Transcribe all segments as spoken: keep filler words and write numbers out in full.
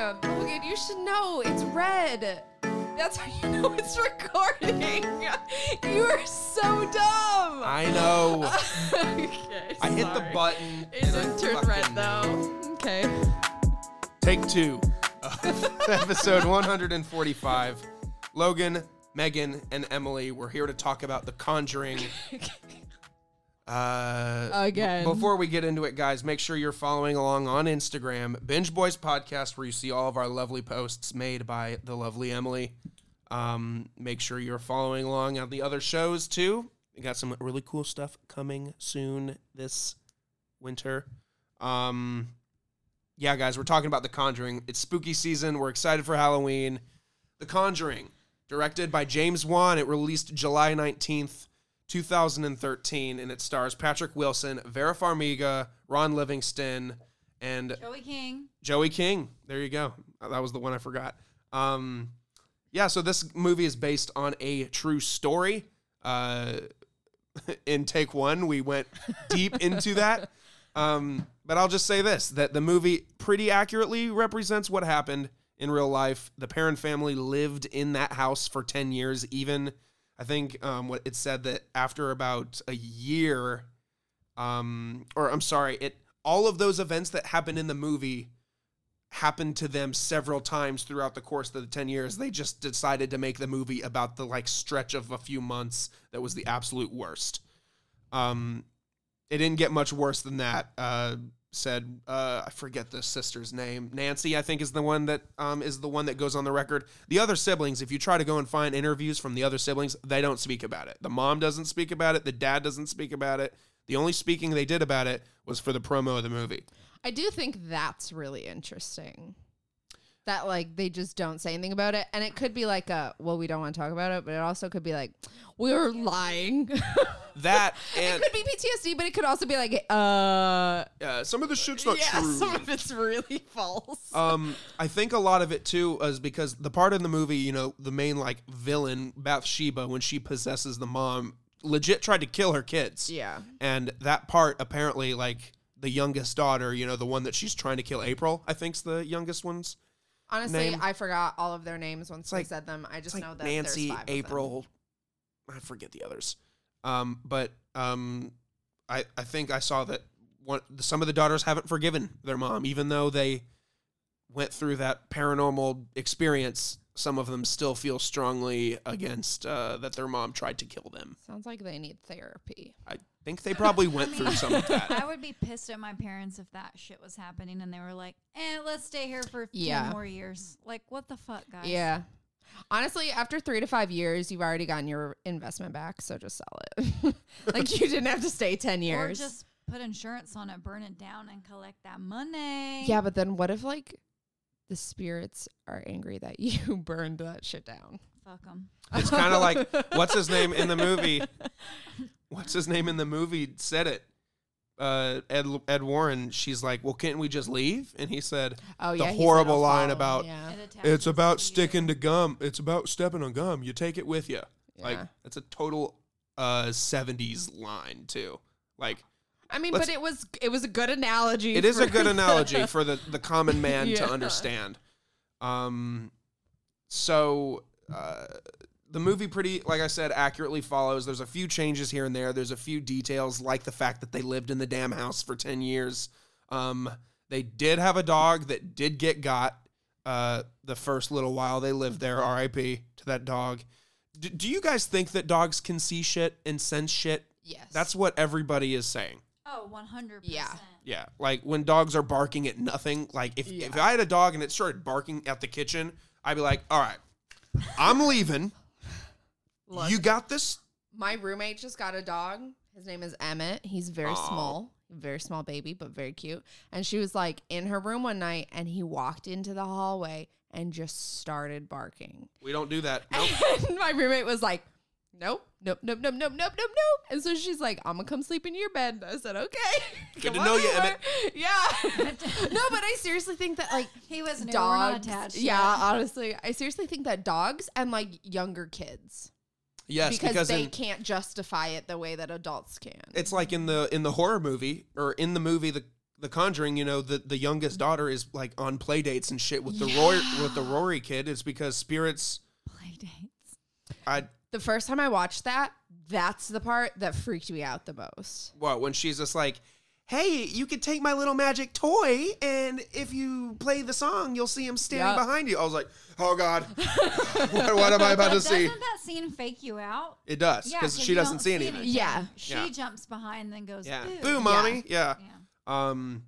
Logan, you should know. It's red. That's how you know it's recording. You are so dumb. I know. Okay, I hit sorry. the button. It didn't turn red, though. Okay. Take two of episode one forty-five. Logan, Megan, and Emily, we're here to talk about The Conjuring. Uh, Again. b- before we get into it, guys, make sure you're following along on Instagram, Binge Boys Podcast, where you see all of our lovely posts made by the lovely Emily. Um, make sure you're following along on the other shows, too. We got some really cool stuff coming soon this winter. Um, yeah, guys, we're talking about The Conjuring. It's spooky season. We're excited for Halloween. The Conjuring, directed by James Wan. It released July nineteenth. two thousand thirteen, and it stars Patrick Wilson, Vera Farmiga, Ron Livingston, and Joey King. Joey King. There you go. That was the one I forgot. Um, yeah, so this movie is based on a true story. Uh, in take one, we went deep into that. Um, but I'll just say this, that the movie pretty accurately represents what happened in real life. The Perron family lived in that house for ten years, even... I think um, what it said that after about a year, um, or I'm sorry, it all of those events that happened in the movie happened to them several times throughout the course of the ten years. They just decided to make the movie about the like stretch of a few months that was the absolute worst. Um, it didn't get much worse than that. Uh, said uh, I forget the sister's name. Nancy, I think, is the one that um, is the one that goes on the record. The other siblings, if you try to go and find interviews from the other siblings, they don't speak about it. The mom doesn't speak about it. The dad doesn't speak about it. The only speaking they did about it was for the promo of the movie. I do think that's really interesting. That, like, they just don't say anything about it. And it could be like a, well, we don't want to talk about it, but it also could be like, we're lying. That and it could be P T S D, but it could also be like, uh... uh, some of the shit's not yeah, true. some of it's really false. Um, I think a lot of it, too, is because the part in the movie, you know, the main, like, villain, Bathsheba, when she possesses the mom, legit tried to kill her kids. Yeah. And that part, apparently, like, the youngest daughter, you know, the one that she's trying to kill, April, I think's the youngest one's Honestly, name. I forgot all of their names once like- I said them. I just It's like know that Nancy, there's five of them. April, I forget the others. Um, but um, I I think I saw that one some of the daughters haven't forgiven their mom, even though they went through that paranormal experience. Some of them still feel strongly against uh, that their mom tried to kill them. Sounds like they need therapy. I think they probably went I mean, through some of that. I would be pissed at my parents if that shit was happening and they were like, eh, let's stay here for Yeah. ten more years. Like, what the fuck, guys? Yeah. Honestly, after three to five years, you've already gotten your investment back, so just sell it. Like, you didn't have to stay ten years. Or just put insurance on it, burn it down, and collect that money. Yeah, but then what if, like, the spirits are angry that you burned that shit down? Fuck them. It's kind of like, what's his name in the movie? What's his name in the movie said it? Uh, Ed Ed Warren, she's like, well, can't we just leave? And he said Oh, the yeah. he said horrible I'll line follow. about, Yeah. It attaches it's about to sticking you. to gum. It's about stepping on gum. You take it with you. Like, Yeah. it's a total uh, seventies line, too. Like, I mean, let's- but it was it was a good analogy. it is a for good the- analogy for the, the common man Yeah. to understand. Um, so uh, the movie pretty, like I said, accurately follows. There's a few changes here and there. There's a few details, like the fact that they lived in the damn house for ten years. Um, they did have a dog that did get got uh, the first little while they lived there. R I P to that dog. D- do you guys think that dogs can see shit and sense shit? Yes. That's what everybody is saying. Oh, one hundred percent. Yeah. Yeah, like when dogs are barking at nothing. Like if, Yeah. if I had a dog and it started barking at the kitchen, I'd be like, all right, I'm leaving. Look, You got this? my roommate just got a dog. His name is Emmett. He's very Aw. small, very small baby, but very cute. And she was like in her room one night, and he walked into the hallway and just started barking. We don't do that. Nope. And my roommate was like, nope, nope, nope, nope, nope, nope, nope, nope. And so she's like, I'm gonna come sleep in your bed. I said, okay. Good Come to on know you, over." Emmett. Yeah. No, but I seriously think that like He was new. We're not dogs. attached. Yeah, yet. honestly, I seriously think that dogs and like younger kids, Yes, because, because, they in, can't justify it the way that adults can. it's like in the in the horror movie or in the movie the The Conjuring, you know, the, the youngest daughter is like on play dates and shit with the Rory with the Rory kid. It's because spirits. Play dates. I The first time I watched that, that's the part that freaked me out the most. what when she's just like, hey, you could take my little magic toy, and if you play the song, you'll see him standing Yep. behind you. I was like, oh God, what, what am I about to see? Doesn't that scene fake you out? It does, Yeah, because 'cause she you doesn't don't see anything. Yeah. She Yeah. jumps behind and then goes, Yeah. boo. Boo, mommy. Yeah. Yeah. Um,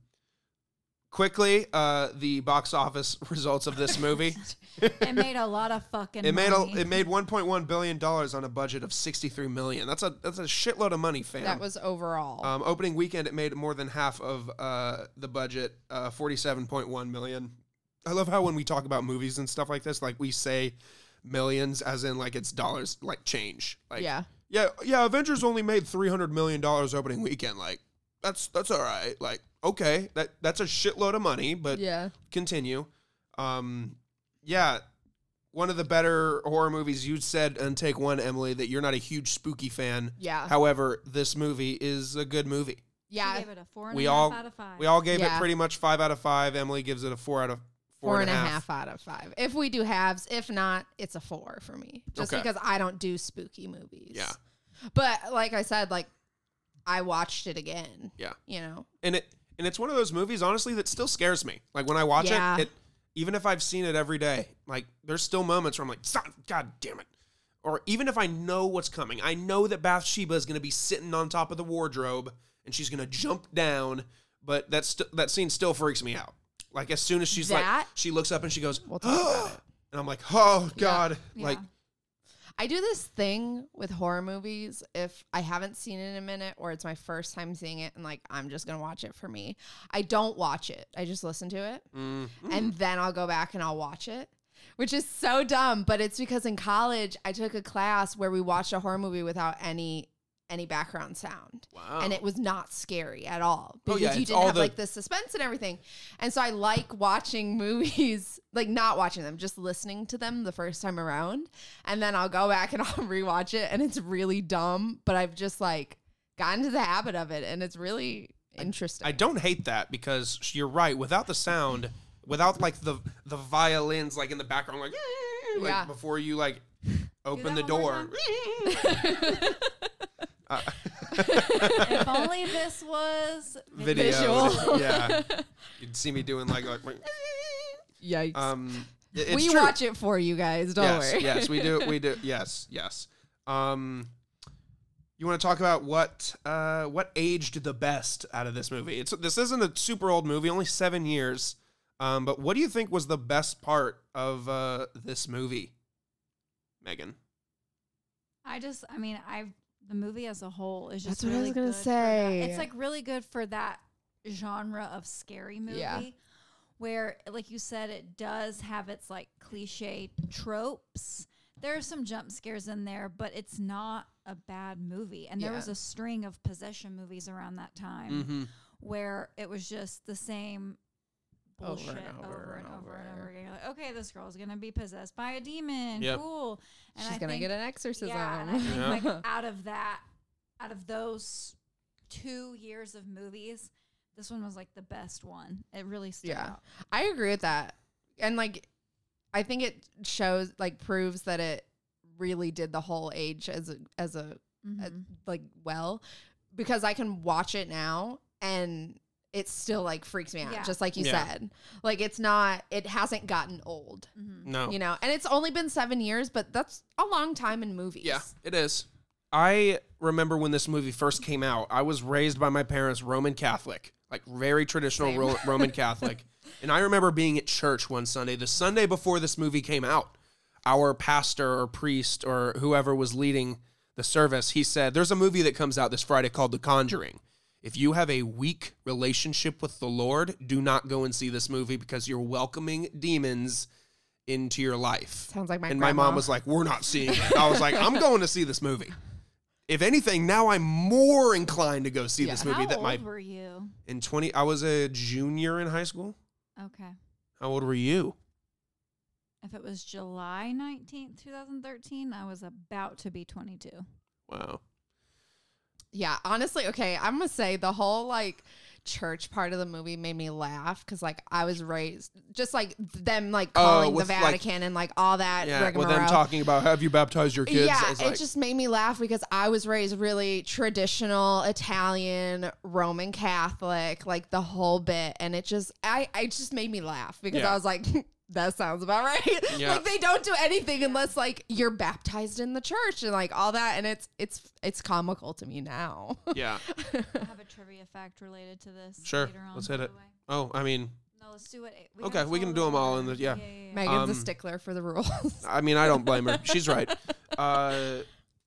quickly, uh, the box office results of this movie. It made a lot of fucking It made money. a, it made one point one billion dollars on a budget of sixty-three million. That's a that's a shitload of money, fam. That was overall. um, opening weekend. It made more than half of uh, the budget, uh, forty-seven point one million. I love how when we talk about movies and stuff like this, like we say millions as in like it's dollars, like change. Like yeah. yeah, yeah. Avengers only made three hundred million dollars opening weekend. Like that's that's all right. Like okay, that that's a shitload of money, but Yeah. continue. Um, yeah, one of the better horror movies. You said on take one, Emily, that you're not a huge spooky fan. Yeah. However, this movie is a good movie. She Yeah. gave it a four and We a half all out of five. we all gave Yeah. it pretty much five out of five. Emily gives it a four out of Four and a half out of five. If we do halves, if not, it's a four for me. Just Okay. because I don't do spooky movies. Yeah. But like I said, like I watched it again. Yeah. You know? And it and it's one of those movies, honestly, that still scares me. Like when I watch Yeah. it, it even if I've seen it every day, like there's still moments where I'm like, "Stop, God damn it. Or even if I know what's coming, I know that Bathsheba is going to be sitting on top of the wardrobe and she's going to jump down, but that st- that scene still freaks me out. Like as soon as she's like, That- she looks up and she goes, We'll talk about it. and I'm like, oh God, Yeah. like I do this thing with horror movies if I haven't seen it in a minute or it's my first time seeing it and like I'm just gonna watch it for me. I don't watch it. I just listen to it mm, and then I'll go back and I'll watch it. Which is so dumb, but it's because in college I took a class where we watched a horror movie without any any background sound. wow, And it was not scary at all Oh, because yeah, you it's didn't all have the- like the suspense and everything. And so I like watching movies, like not watching them, just listening to them the first time around. And then I'll go back and I'll rewatch it and it's really dumb, but I've just like gotten to the habit of it and it's really interesting. I don't hate that because you're right. Without the sound, without like the the violins like in the background, like, like Yeah. before you like open the that one more door. Uh, If only this was video, Visual. yeah. You'd see me doing like, like Yikes. um. it- It's we true. watch it for you guys, don't yes, worry. yes, we do. We do. Yes, yes. Um, you want to talk about what uh what aged the best out of this movie? It's this isn't a super old movie, only seven years. Um, but what do you think was the best part of uh this movie, Megan? I just, I mean, I've the movie as a whole is just That's what I really was gonna good for say. that. It's like really good for that genre of scary movie, Yeah. where, like you said, it does have its like cliche tropes. There are some jump scares in there, but it's not a bad movie. And there Yeah. was a string of possession movies around that time Mm-hmm. where it was just the same Over bullshit and over over and and over and over. over again. Like, okay, this girl's gonna be possessed by a demon. Yep. Cool. And She's I gonna think, get an exorcism. yeah, and I think Yeah. like out of that, out of those two years of movies, this one was like the best one. It really stood Yeah. out. I agree with that. And like I think it shows like proves that it really did the whole age as a as a, a Mhm. like well because I can watch it now and it still like freaks me out Yeah. just like you Yeah. said. Like it's not it hasn't gotten old, Mhm. No. you know. And it's only been seven years, but that's a long time in movies. Yeah, it is. I remember when this movie first came out. I was raised by my parents Roman Catholic, like very traditional Same. Ro- Roman Catholic. And I remember being at church one Sunday, the Sunday before this movie came out. Our pastor or priest or whoever was leading the service, he said, there's a movie that comes out this Friday called The Conjuring. If you have a weak relationship with the Lord, do not go and see this movie because you're welcoming demons into your life. Sounds like my and grandma. my mom was like, we're not seeing it. I was like, I'm going to see this movie. If anything, now I'm more inclined to go see Yeah. this movie. How that old my were you? in twenty, I was a junior in high school. Okay. How old were you? If it was July nineteenth, twenty thirteen, I was about to be twenty-two. Wow. Yeah, honestly, okay, I'm gonna say the whole like church part of the movie made me laugh because like I was raised just like them like Oh, calling the with, like- Vatican and like all that Yeah, with them rigmarole. talking about have you baptized your kids? Yeah, I was it like, just made me laugh because I was raised really traditional Italian Roman Catholic, like the whole bit, and it just I I just made me laugh because Yeah. I was like, that sounds about right. Yeah. Like they don't do anything unless like you're baptized in the church and like all that, and it's it's it's comical to me now. yeah. I have a trivia fact related to this. Sure. Later on, Let's hit by it. the way. Oh, I mean, No, let's do it. We Okay, gotta we can follow do 'em the all in order. the- yeah. yeah, yeah, yeah. Megan's Um, a stickler for the rules. I mean, I don't blame her. She's right. Uh,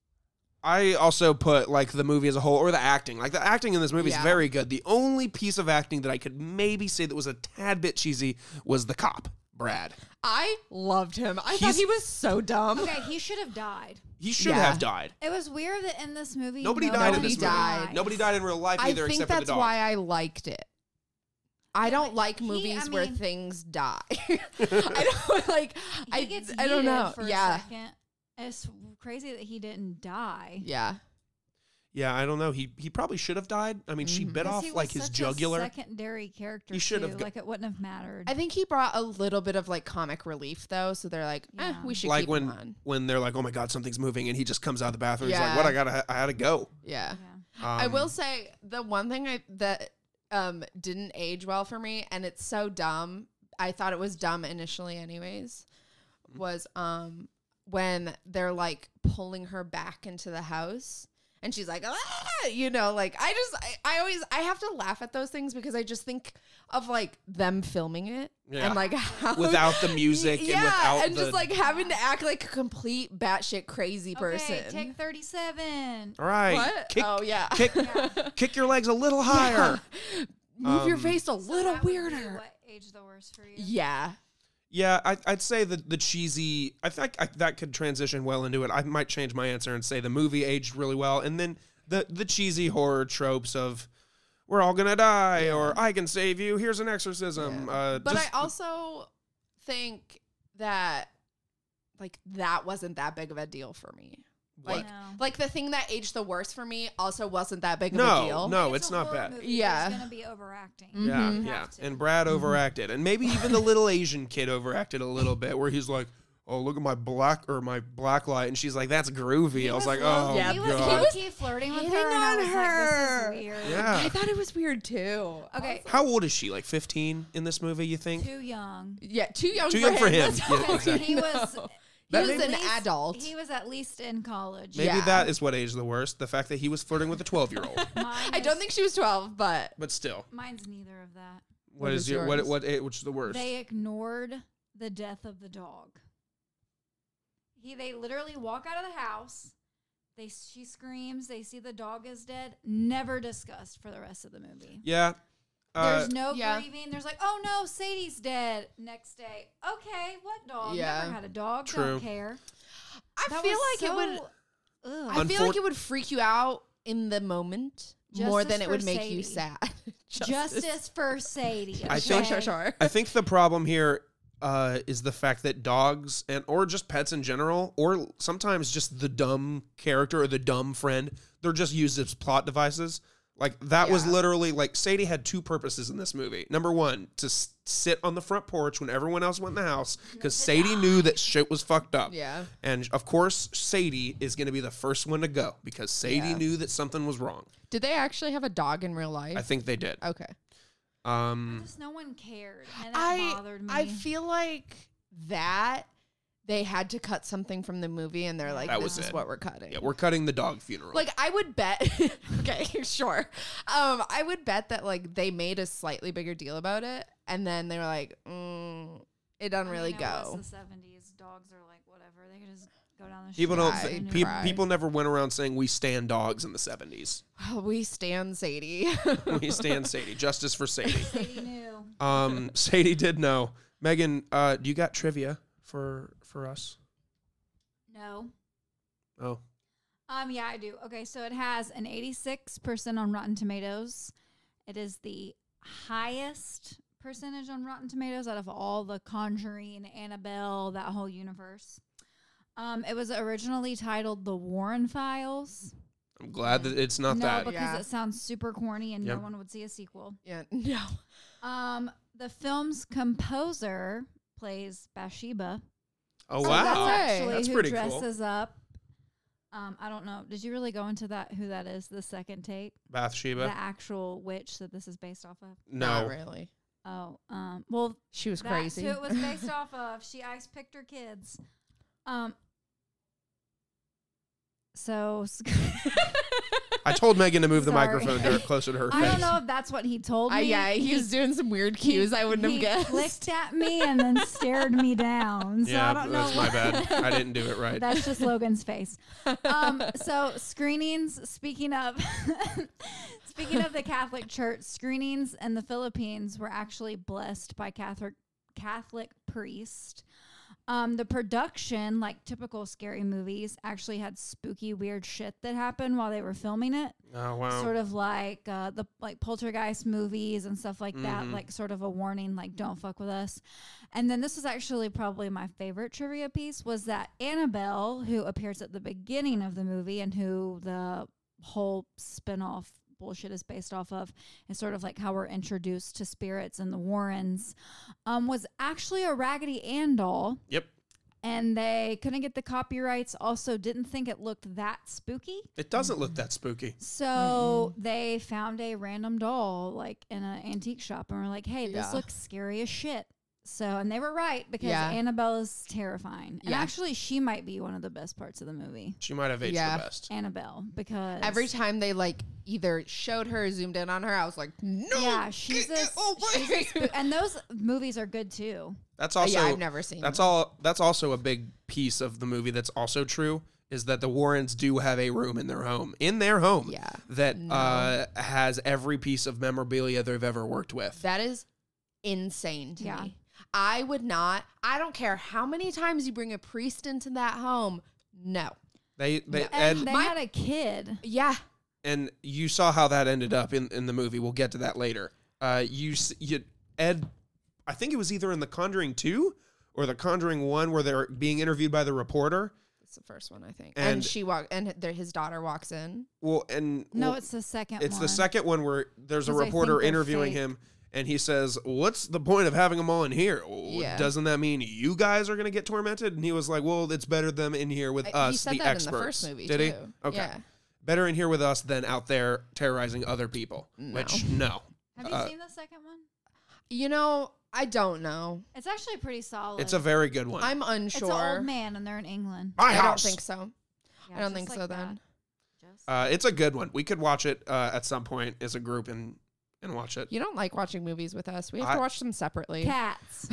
I also put like the movie as a whole or the acting. Like the acting in this movie Yeah. is very good. The only piece of acting that I could maybe say that was a tad bit cheesy was the cop, Brad. I loved him. I thought He's- he was so dumb. Okay, he should have died. He should Yeah. have died. It was weird that in this movie Nobody died in Nobody this movie. died. Nobody died in real life I either, think except for the that's dog. why I liked it. I Yeah, don't but like he- movies I where mean- things die. I don't like. He I gets I don't yeeted know. For Yeah, a second. It's crazy that he didn't die. yeah. Yeah, I don't know. He he probably should have died. I mean, she Mhm. bit 'Cause off he was like his such jugular. A secondary character. He should have too. go- Like it wouldn't have mattered. I think he brought a little bit of like comic relief though, so they're like, eh, Yeah. we should Like keep when him on. when they're like, "Oh my god, something's moving," and he just comes out of the bathroom. He's like, Yeah. "What? I gotta, I had to go." Yeah. yeah. I Um, will say the one thing I that um didn't age well for me, and it's so dumb. I thought it was dumb initially, anyways. Was um when they're like pulling her back into the house, and she's like, ah! you know, like I just I, I always I have to laugh at those things because I just think of like them filming it Yeah. and like how without the music yeah, and without and the just like having to act like a complete batshit crazy person. Okay, take thirty-seven. all right, What? kick, oh yeah. kick, kick your legs a little higher. Move your Um, face a So little that would be weirder. What age the worst for you? Yeah. Yeah, I, I'd say the the cheesy. I think I, that could transition well into it. I might change my answer and say the movie aged really well, and then the the cheesy horror tropes of "we're all gonna die" or "I can save you." Here's an exorcism. Yeah. Uh, But just- I also think that like that wasn't that big of a deal for me. what? Like No. like the thing that aged the worst for me also wasn't that big of No, a deal. no, It's it's a not horror bad. Movie. Yeah. There's gonna be overacting. Mhm. Yeah, You yeah. have to. And Brad overacted, and maybe even the little Asian kid overacted a little bit, where he's like, "Oh, look at my black or my black light," and she's like, "That's groovy." He I was, was like, low- "Oh Yeah, he god." was, God. he was flirting with Hitting her, and I on was her. like, "This is weird." Yeah. I thought it was weird too. Okay. How old is she? Like fifteen in this movie? You think? Too young. Yeah, too young Too for young for him. That's Yeah, all I exactly. He know. was. He That was may- an At least- adult. He was at least in college. Maybe Yeah. that is what aged the worst. The fact that he was flirting with a twelve-year-old. Mine I don't is- think she was twelve, but But still, mine's neither of that. what What is is your what yours? what a- which is the worst? They ignored the death of the dog. He they literally walk out of the house. They she screams. They see the dog is dead. Never discussed for the rest of the movie. yeah. Uh, There's no yeah. grieving. There's like, oh no, Sadie's dead. Next day, okay, what dog? Yeah. Never had a dog. True. Don't care. I That feel was like it would so- ugh. I feel like Unfor- it would freak you out in the moment more Justice than it for would make you Sadie. sad. Justice for Sadie. I Sure, think- sure, okay? sure. I think the problem here uh, is the fact that dogs and or just pets in general, or sometimes just the dumb character or the dumb friend, they're just used as plot devices. Like that was Yeah. literally like Sadie had two purposes in this movie. Number one, to s- sit on the front porch when everyone else went in the house because Sadie knew that shit was fucked up. Yeah. And of course, Sadie is going to be the first one to go because Sadie Yeah. knew that something was wrong. Did they actually have a dog in real life? I think they did. okay. Um, Just no one cared, and that I bothered me. I feel like that they had to cut something from the movie and they're like, That this was is it. what we're cutting. yeah, we're cutting the dog funeral. Like I would bet okay, sure. Um, I would bet that like they made a slightly bigger deal about it and then they were like, mm, it doesn't I really mean, it was go. the seventies. Dogs are like whatever. They could just go down the street. people don't. Cry, Th- and pe- cry. people never went around saying we stand dogs in the seventies. Oh, we stand Sadie. We stand Sadie. Justice for Sadie. Sadie knew. Um, Sadie did know. Megan, uh, do you got trivia for for us? No. Oh, Um. Yeah, I do. Okay, so it has an eighty-six percent on Rotten Tomatoes. It is the highest percentage on Rotten Tomatoes out of all the Conjuring, Annabelle, that whole universe. Um, it was originally titled The Warren Files. I'm glad that it's not no, that. because Yeah. it sounds super corny and Yep. no one would see a sequel. Yeah. No. Um, the film's composer plays Bathsheba. Oh, So wow. that's Hey. actually That's who pretty cool. dresses up. Um, I don't know. Did you really go into that? Who that is? The second take, Bathsheba? the actual witch that this is based off of. Not No. really. Oh, um, well, She was that's crazy. who it was based off of. She ice picked her kids. Um. So I told Megan to move the Sorry. microphone to, closer to her I face. don't know if that's what he told me. Uh, yeah, he, was doing some weird cues. I wouldn't he have guessed. clicked at me and then stared me down. So yeah, I don't know. that's my what- bad. I didn't do it right. That's just Logan's face. Um, so screenings. Speaking of, speaking of the Catholic Church, screenings in the Philippines were actually blessed by Catholic Catholic priest. Um, the production, like typical scary movies, actually had spooky, weird shit that happened while they were filming it. Oh, wow. Sort of like uh, the like poltergeist movies and stuff like that, Mhm. like sort of a warning, like don't fuck with us. And then this was actually probably my favorite trivia piece was that Annabelle, who appears at the beginning of the movie and who the whole spin-off bullshit is based off of, and sort of like how we're introduced to spirits and the Warrens, um, was actually a Raggedy Ann doll. Yep. And they couldn't get the copyrights, also didn't think it looked that spooky. It doesn't look that spooky. So they found a random doll like in an antique shop and were like, hey, this Yeah. looks scary as shit. So, and they were right because Yeah. Annabelle is terrifying. And Yeah. actually, she might be one of the best parts of the movie. She might have aged Yeah. the best. Annabelle, because Every time they like either showed her or zoomed in on her, I was like, no. yeah, she's get a, away. she's a spoo- and those movies are good too. That's Uh, also yeah, I've never seen. that's them. all that's also a big piece of the movie that's also true is that the Warrens do have a room in their home. In their home. Yeah. That No. uh, has every piece of memorabilia they've ever worked with. That is insane to Yeah. me. I would not. I don't care how many times you bring a priest into that home. No. They they And and they my- had a kid. Yeah. and you saw how that ended up in, in the movie. We'll get to that later. Uh, you, s- you Ed, I think it was either in The Conjuring two or The Conjuring one where they're being interviewed by the reporter. It's the first one, I think. And, And- she walk and their, his daughter walks in. Well, and No, well, it's the second it's one. the second one where there's a 'Cause I reporter think they're interviewing fake. him, and he says, "What's the point of having them all in here? Well, Yeah. Doesn't that mean you guys are going to get tormented?" And he was like, "Well, it's better them in here with I- us, he said the that experts." in the first movie Did too. he? Okay. Yeah. Better in here with us than out there terrorizing other people. No. Which no, Have you uh, seen the second one? You know, I don't know. It's actually pretty solid. it's a very good one. I'm It's unsure. an old man and they're in England. My I don't house. think so. Yeah, I don't just think like so that. then. Just- Uh, it's a good one. We could watch it uh, at some point as a group and and watch it. You don't like watching movies with us. We have I- to watch them separately. Cats.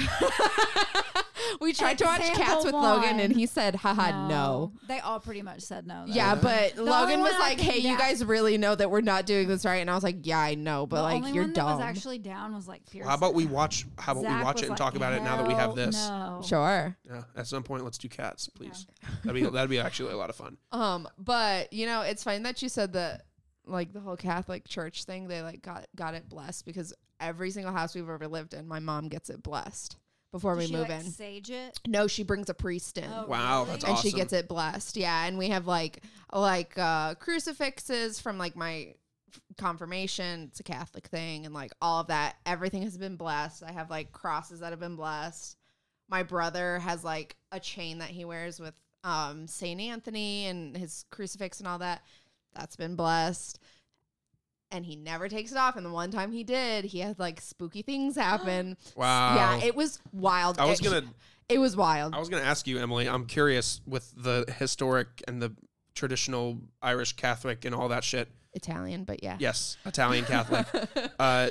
We tried to watch Example Cats with one. Logan, and he said, haha, no. They all pretty much said no. though. Yeah, but only Logan was one I like, think hey, you that- guys really know that we're not doing this right. And I was like, yeah, I know, but the like, only you're one dumb. that was actually down was like Fierce. How about we watch? How about Zach we watch was it and like, talk about it now that we have "Hell this? No. Sure. Yeah, at some point, let's do Cats, please. That'd be that'd be actually a lot of fun. Um, but you know, it's fine that you said that like the whole Catholic Church thing, they like got got it blessed because every single house we've ever lived in, my mom gets it blessed before Does we she, move like, in. Sage it. No, she brings a priest in. Oh, Wow, really? that's and awesome. she gets it blessed. Yeah, and we have like like uh crucifixes from like my f- confirmation. It's a Catholic thing, and like all of that. Everything has been blessed. I have like crosses that have been blessed. My brother has like a chain that he wears with um Saint Anthony and his crucifix and all that. That's been blessed. And he never takes it off. And the one time he did, he had like spooky things happen. Wow. Yeah, it was wild. I was It- gonna It was wild. I was gonna ask you, Emily. I'm curious with the historic and the traditional Irish Catholic and all that shit. Italian, but yeah. Yes, Italian Catholic. uh,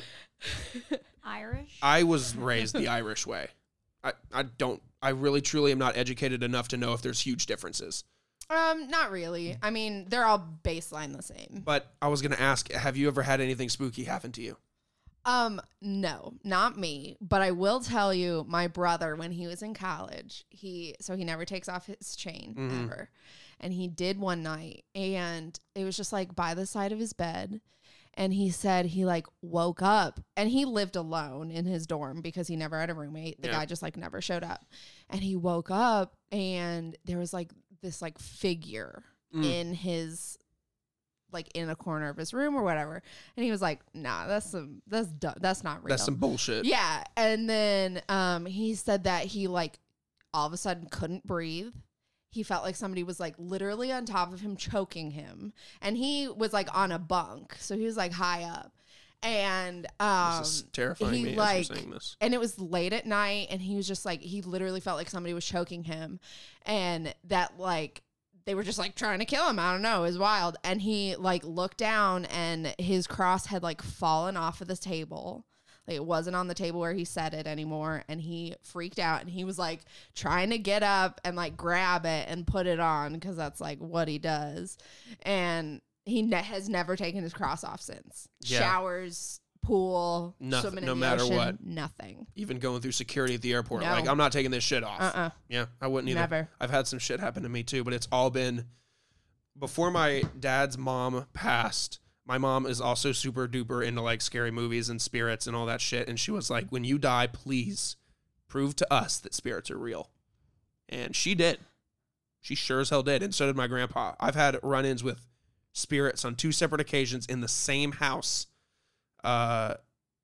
Irish. I was raised the Irish way. I, I don't. I really truly am not educated enough to know if there's huge differences. Um, not really. I mean, they're all baseline the same. But I was gonna ask, have you ever had anything spooky happen to you? Um, no, not me. But I will tell you, my brother, when he was in college, he so he never takes off his chain Mhm. ever. And he did one night, and it was just like by the side of his bed. And he said he like woke up, and he lived alone in his dorm because he never had a roommate. The Yeah. guy just like never showed up. And he woke up, and there was like this like figure Mm. in his like in a corner of his room or whatever. And he was like, nah, that's some, that's, du- that's not real. That's some bullshit. Yeah. And then um, he said that he like all of a sudden couldn't breathe. He felt like somebody was like literally on top of him, choking him. And he was like on a bunk. So he was like high up. And um, This is terrifying he me like, as you're saying this. and it was late at night, and he was just like, he literally felt like somebody was choking him, and that like they were just like trying to kill him. I don't know. It was wild. And he like looked down, and his cross had like fallen off of the table. Like it wasn't on the table where he set it anymore. And he freaked out, and he was like trying to get up and like grab it and put it on, because that's like what he does. And he ne- has never taken his cross off since. Yeah. Showers, pool, Nothing, swimming in no the matter ocean, what. nothing. Even going through security at the airport. No. Like, I'm not taking this shit off. Uh-uh. Yeah, I wouldn't either. Never. I've had some shit happen to me too, but it's all been before my dad's mom passed. My mom is also super duper into like scary movies and spirits and all that shit. And she was like, when you die, please prove to us that spirits are real. And she did. She sure as hell did. And so did my grandpa. I've had run-ins with spirits on two separate occasions in the same house uh,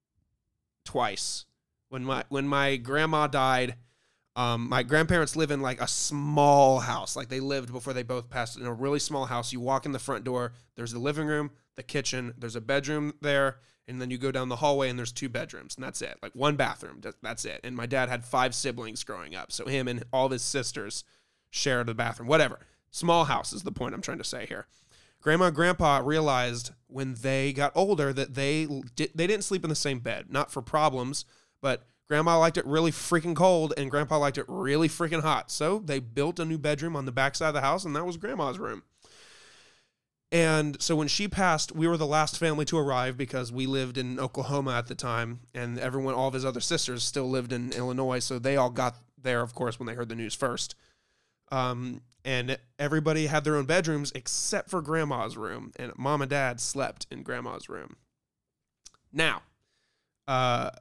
twice. When my when my grandma died, um, my grandparents live in like a small house. Like they lived before they both passed in a really small house. You walk in the front door, there's the living room, the kitchen, there's a bedroom there, and then you go down the hallway and there's two bedrooms, and that's it. Like one bathroom, that's it. And my dad had five siblings growing up, so him and all of his sisters shared the bathroom. Whatever. Small house is the point I'm trying to say here. Grandma and Grandpa realized when they got older that they di- they didn't sleep in the same bed, not for problems, but Grandma liked it really freaking cold and Grandpa liked it really freaking hot. So they built a new bedroom on the backside of the house, and that was Grandma's room. And so when she passed, we were the last family to arrive because we lived in Oklahoma at the time, and everyone, all of his other sisters still lived in Illinois, so they all got there, of course, when they heard the news first. Um, and everybody had their own bedrooms except for Grandma's room, and Mom and Dad slept in Grandma's room. Now, uh,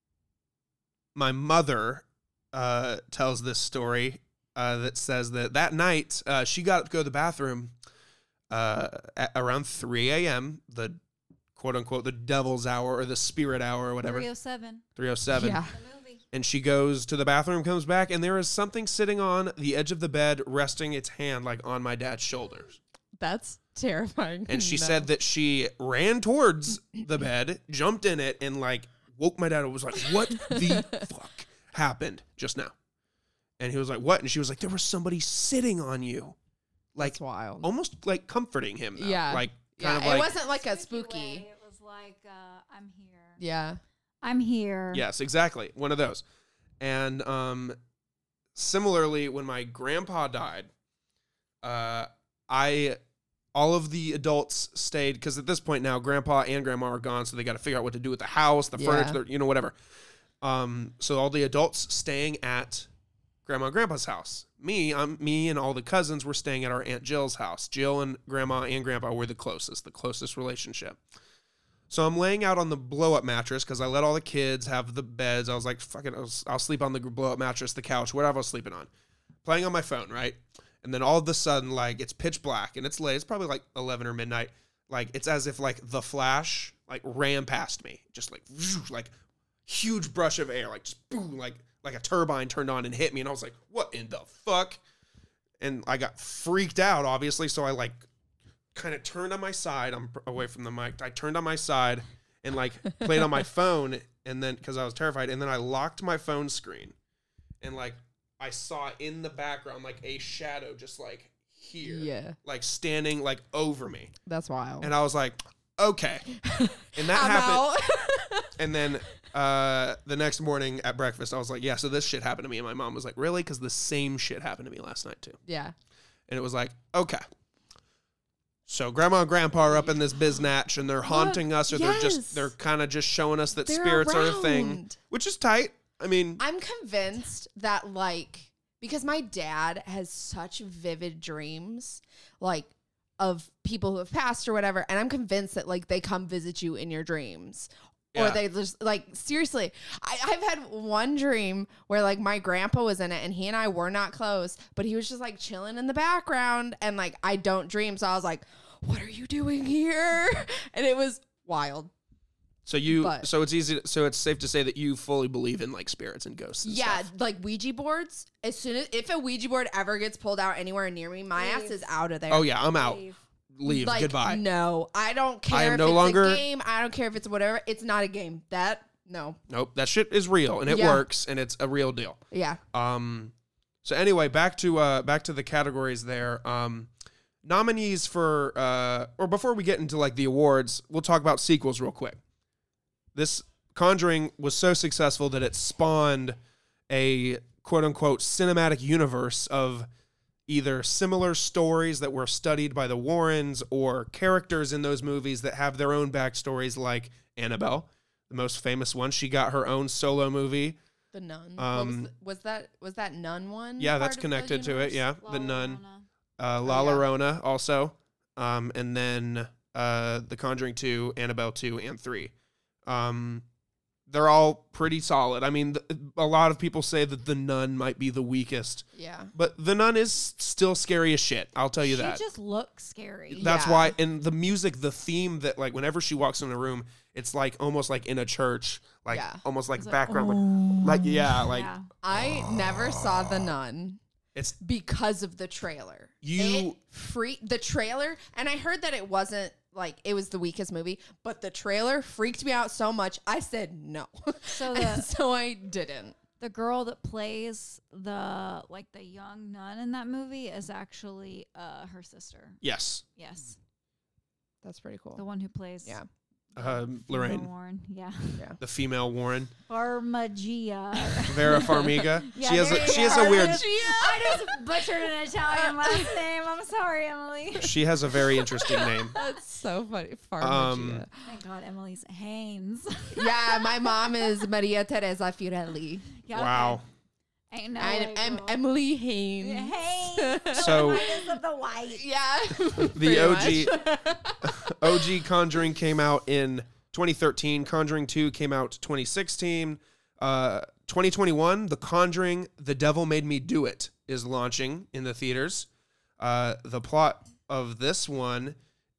my mother uh, tells this story uh, that says that that night uh, she got up to go to the bathroom uh, at around three a.m., the quote-unquote the devil's hour or the spirit hour or whatever. three oh seven. three oh seven. Yeah. The movie. And she goes to the bathroom, comes back, and there is something sitting on the edge of the bed, resting its hand like on my dad's shoulders. That's terrifying. And she No. said that she ran towards the bed, jumped in it, and like woke my dad up. Was like, "What the fuck happened just now?" And he was like, "What?" And she was like, "There was somebody sitting on you," like That's wild. almost like comforting him. Though. Yeah. like Yeah, kind of it like wasn't like a Spooky spooky. way. It was like, uh, I'm here. Yeah. I'm here. yes, exactly one of those. And um, similarly, when my grandpa died, uh, I. all of the adults stayed, because at this point now, Grandpa and Grandma are gone, so they got to figure out what to do with the house, the Yeah. furniture, you know, whatever. Um, so all the adults staying at Grandma and Grandpa's house. Me, I'm me, and all the cousins were staying at our Aunt Jill's house. Jill and Grandma and Grandpa were the closest, the closest relationship. So I'm laying out on the blow-up mattress because I let all the kids have the beds. I was like, fuck it, I'll, I'll sleep on the blow-up mattress, the couch, whatever I was sleeping on. Playing on my phone, right? And then all of a sudden, like, it's pitch black and it's late. It's probably like eleven or midnight. Like, it's as if like the Flash like ran past me, just like like huge brush of air, like just boom, like like a turbine turned on and hit me. And I was like, what in the fuck? And I got freaked out, obviously. So I like kind of turned on my side. I'm away from the mic. I turned on my side and like played on my phone, and then because I was terrified, and then I locked my phone screen, and like I saw in the background like a shadow just like here, Yeah. like standing like over me, That's wild. and I was like, okay, and that I'm happened. out. And then uh, the next morning at breakfast, I was like, yeah, so this shit happened to me, and my mom was like, really? Because the same shit happened to me last night too. Yeah. And it was like, okay. So grandma and grandpa are up in this biznatch, and they're haunting us, or they're Yes. just they're kind of just showing us that They're spirits are a thing, around. which is tight. I mean, I'm convinced that, like, because my dad has such vivid dreams, like, of people who have passed or whatever, and I'm convinced that, like, they come visit you in your dreams. Or Yeah. they just, like, seriously, I, I've had one dream where, like, my grandpa was in it, and he and I were not close, but he was just, like, chilling in the background, and, like, I don't dream, so I was like, what are you doing here? And it was wild. So you, But- so it's easy. To, so it's safe to say that you fully believe in like spirits and ghosts. And Yeah, stuff. like Ouija boards. As soon as if a Ouija board ever gets pulled out anywhere near me, my ass Leave. is out of there. Oh yeah, I'm out. Leave. Leave. Like, Goodbye. No, I don't care. I am if no it's longer- a game. I don't care if it's whatever. It's not a game. That no. Nope. That shit is real and it Yeah. works and it's a real deal. Yeah. Um. So anyway, back to uh back to the categories there. Um, nominees for uh or before we get into like the awards, we'll talk about sequels real quick. This Conjuring was so successful that it spawned a quote unquote cinematic universe of either similar stories that were studied by the Warrens or characters in those movies that have their own backstories, like Annabelle, the most famous one. She got her own solo movie. The Nun. What was, Um, the- was that was that Nun one? Yeah, part that's of the connected to it. universe? Yeah, La the Nun, Llorona. uh, La Oh, yeah. Llorona also, um, and then uh, The Conjuring two, Annabelle two, and three. Um, they're all pretty solid. I mean, th- a lot of people say that The Nun might be the weakest, Yeah. but The Nun is still scary as shit. I'll tell you she that. just looks scary. That's Yeah. why, and the music, the theme that like whenever she walks in a room, it's like almost like in a church, like Yeah. almost like It's like, background, like, oh. like yeah, like Yeah. I never saw The Nun it's because of the trailer. You- It free the trailer, and I heard that it wasn't like it was the weakest movie, but the trailer freaked me out so much. I said no, So and the so I didn't. the girl that plays the like the young nun in that movie is actually uh her sister. yes, Yes, That's pretty cool. the one who plays Yeah. um, Female Lorraine, Warren. Yeah, the female Warren, Farmagia. Vera Farmiga. Yeah, she has there a you she has go. a weird I just butchered an Italian last name. I'm sorry, Emily. she has a very interesting name. That's so funny. Um, Farmacia. Thank God, Emily's Haynes. Yeah, my mom is Maria Teresa Fiorelli. Yeah, Wow. okay. Ain't no I way, am girl. Emily Haynes. Haynes. So Minus of the white. Yeah. the pretty O G much. O G Conjuring came out in twenty thirteen. Conjuring two came out twenty sixteen. Uh, twenty twenty-one, The Conjuring, The Devil Made Me Do It is launching in the theaters. Uh, the plot of this one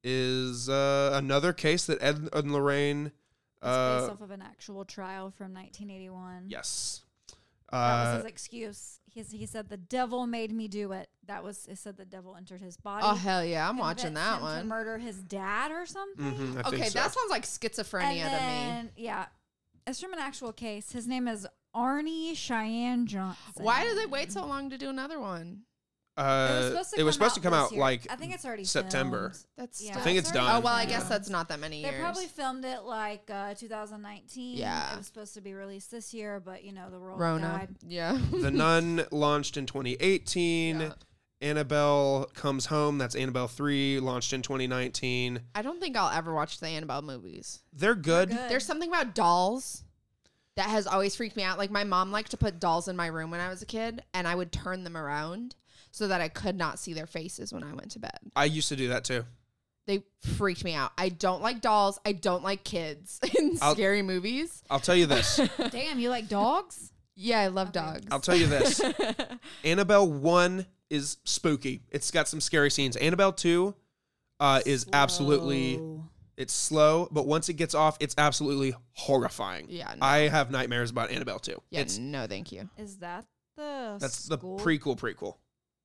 is uh, another case that Ed and Lorraine. It's Uh, based off of an actual trial from nineteen eighty-one. yes. That Uh, was his excuse. He's, he said the devil made me do it. That was it. Said the devil entered his body. Oh hell yeah, I'm watching convinced that him one. To murder his dad or something. mhm, I think Okay, so. that sounds like schizophrenia and to me. then, yeah, it's from an actual case. His name is Arnie Cheyenne Johnson. Why did they wait so long to do another one? Uh, it was supposed to come, out, out this year. like I think it's already September. filmed. That's Yeah. still- I think it's already done. Oh well, I filmed. guess that's not that many They years. probably filmed it like uh, two thousand nineteen. Yeah. It was supposed to be released this year, but you know the world Rona. died. Yeah. The Nun launched in twenty eighteen. Yeah. Annabelle Comes Home. That's Annabelle three, launched in twenty nineteen. I don't think I'll ever watch the Annabelle movies. They're good. Good. There's something about dolls that has always freaked me out. Like my mom liked to put dolls in my room when I was a kid, and I would turn them around so that I could not see their faces when I went to bed. I used to do that too. They freaked me out. I don't like dolls. I don't like kids in I'll- scary movies. I'll tell you this. Damn, you like dogs? Yeah, I love Okay. dogs. I'll tell you this. Annabelle one is spooky. It's got some scary scenes. Annabelle two uh, is absolutely, Slow. it's slow, but once it gets off, it's absolutely horrifying. Yeah, no. I have nightmares about Annabelle two. yeah, It's no, thank you. Is that the That's school? the prequel prequel.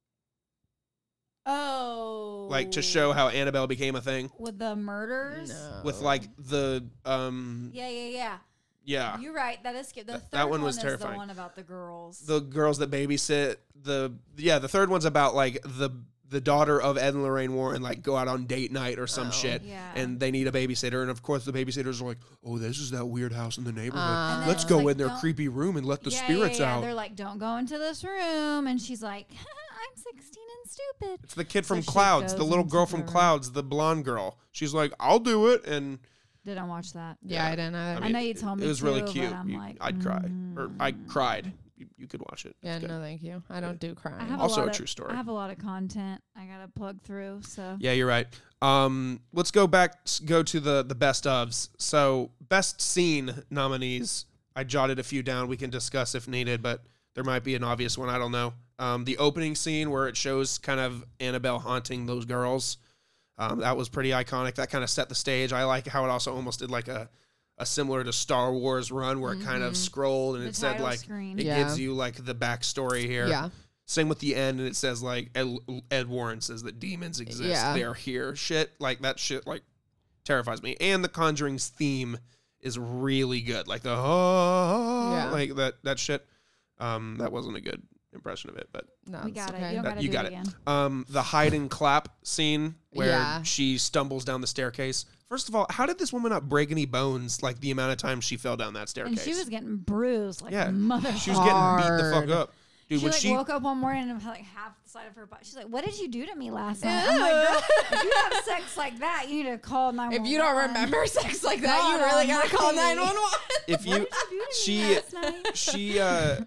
Oh, Like to show how Annabelle became a thing with the murders. No. with like the um Yeah, yeah, yeah. yeah, You're right. That is scary. The That- third that one one was is terrifying. the one about the girls. the girls that babysit the yeah, the third one's about like the the daughter of Ed and Lorraine Warren like go out on date night or some Oh. shit. Yeah. And they need a babysitter, and of course the babysitters are like, "Oh, this is that weird house in the neighborhood. Uh, Let's And go then it's in their like, creepy room and let the yeah, spirits yeah, yeah. out." They're like, "Don't go into this room," and she's like, "I'm sixteen and stupid." It's the kid So from she Clouds, the goes little into girl the from room. Clouds, the blonde girl. She's like, "I'll do it," and Didn't watch that. Yeah, I didn't either. I know you told me it was really to, cute. but I'm You- like, I'd cry, or I mm. cried. You, you could watch it. yeah, It's good. no, thank you. I don't do I crying. have Also a, a lot true of, story. I have a lot of content I gotta plug through. So Yeah, you're right. Um, let's go back. s- Go to the the best ofs. So best scene nominees. I jotted a few down. We can discuss if needed, but there might be an obvious one. I don't know. Um, the opening scene where it shows kind of Annabelle haunting those girls. Um, that was pretty iconic. That kind of set the stage. I like how it also almost did like a, a similar to Star Wars run where it kind of scrolled and The it said title like screen. it Yeah. gives you like the backstory here. Yeah. Same with the end, and it says like Ed, Ed Warren says that demons exist. Yeah. They're here. Shit like that. Shit like terrifies me. And the Conjuring's theme is really good. Like the oh, Yeah. like that that shit. Um, that wasn't a good impression of it, but No, We it's got okay. it. You don't That- gotta you do got it it. again. um, the hide and clap scene where Yeah. she stumbles down the staircase. First of all, how did this woman not break any bones? Like the amount of time she fell down that staircase. And she was getting bruised like Yeah. a mother. She was getting beat the fuck Hard. up, dude. She when like she woke up one morning and like half the side of her body. She's like, "What did you do to me last night?" I'm like, "Girl, if you have sex like that, you need to call nine one one." If you don't remember sex like that, God you really gotta call almighty. nine one one. if you What did you do to she me last night? she uh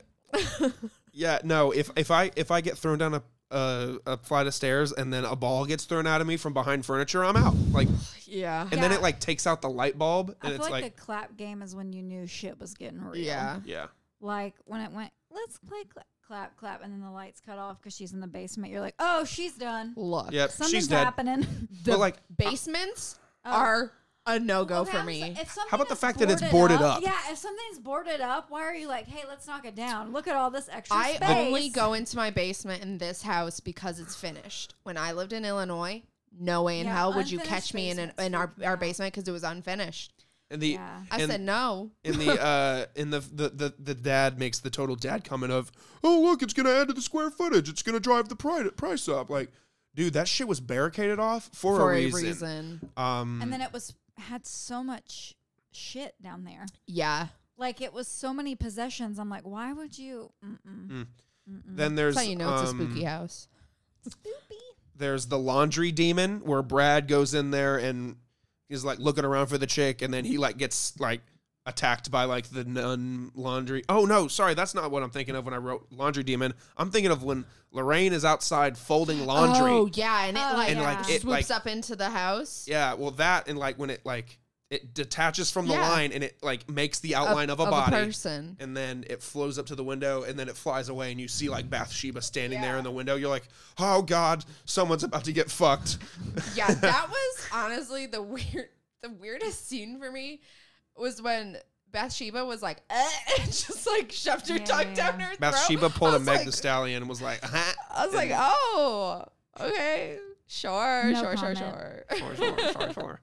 yeah no if if I if I get thrown down a a, a flight of stairs and then a ball gets thrown out of me from behind furniture, I'm out. Like, Yeah. and then Yeah. it like takes out the light bulb, I and feel it's like, like, the clap game is when you knew shit was getting real. Yeah. yeah, Like when it went, let's play cla- clap, clap, and then the lights cut off because she's in the basement. You're like, oh, she's done. Look. yep, Something's she's dead. happening. The But like, basements Oh. are a no go Okay, for I'm me. so- if something How about the is fact that it's boarded up? Yeah, if something's boarded up, why are you like, hey, let's knock it down? Look at all this extra I space. only go into my basement in this house because it's finished. When I lived in Illinois, no way in Yeah, hell would you unfinished catch me in an, basements in our, freak me our out. basement because it was unfinished. in the Yeah. I in, said no. in the uh in the, the the the dad makes the total dad comment of, oh look, it's gonna add to the square footage, it's gonna drive the price price up. Like, dude, that shit was barricaded off for, For a a reason. reason. Um, And then it was had so much shit down there. Yeah. Like it was so many possessions. I'm like, why would you? Mm-mm. Mm. Mm-mm. then there's That's how you know it's a um, spooky house. Spoopy. there's the laundry demon where Brad goes in there and he's like looking around for the chick, and then he like gets like attacked by like the nun laundry. Oh no, sorry, that's not what I'm thinking of when I wrote laundry demon. I'm thinking of when Lorraine is outside folding laundry. Oh yeah, and it Oh, like, And, like, it, swoops like- up into the house. Yeah, well that and like when it like it detaches from the Yeah. line and it like makes the outline of, a body. person. And then it flows up to the window, and then it flies away, and you see like Bathsheba standing there Yeah. in the window. You're like, oh god, someone's about to get fucked. Yeah, that was honestly the weird, the weirdest scene for me was when Bathsheba was like, eh, and just like shoved her Yeah, tongue yeah, down yeah. her throat. Bathsheba pulled I a was Meg like- the Stallion and was like, huh? I was like, oh, okay, sure, No sure, sure, comment. sure. Sure, sure, sure, sure.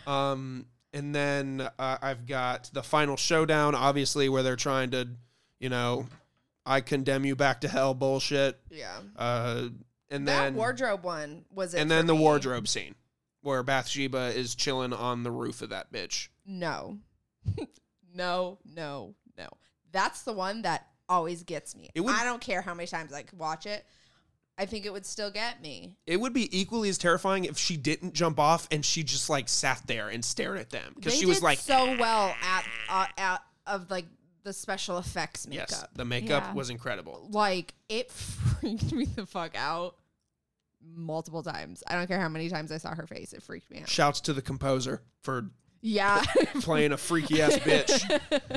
Um, and then uh, I've got the final showdown, obviously, where they're trying to, you know, I condemn you back to hell bullshit. Yeah, Uh, and that then wardrobe one was it. and for then the me. wardrobe scene where Bathsheba is chilling on the roof of that bitch. No, no, no, no. That's the one that always gets me. It would- I don't care how many times I could watch it. I think it would still get me. It would be equally as terrifying if she didn't jump off and she just like sat there and stared at them because They she was did like, so well at uh, at of like the special effects makeup. yes, the makeup Yeah. was incredible. Like it freaked me the fuck out multiple times. I don't care how many times I saw her face. It freaked me out. Shouts to the composer for Yeah. playing a freaky ass bitch.